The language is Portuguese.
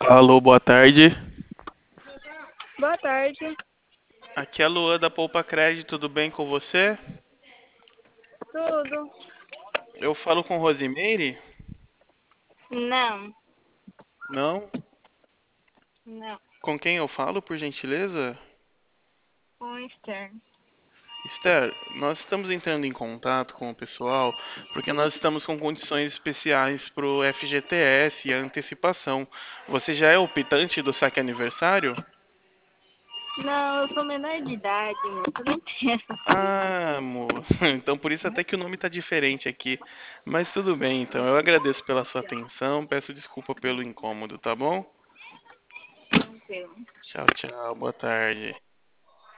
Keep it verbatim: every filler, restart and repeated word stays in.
Alô, boa tarde. Boa tarde. Aqui é a Luan da Poupa Crédito, tudo bem com você? Tudo? Eu falo com Rosimeire? Não, Não? não. Com quem eu falo, por gentileza? Com externo. Esther, nós estamos entrando em contato com o pessoal porque nós estamos com condições especiais para o F G T S e a antecipação. Você já é optante do saque aniversário? Não, eu sou menor de idade, moço. Eu não tenho essa condição. Ah, amor. Então por isso até que o nome tá diferente aqui. Mas tudo bem, então. Eu agradeço pela sua atenção, peço desculpa pelo incômodo, tá bom? Tranquilo. Tchau, tchau. Boa tarde.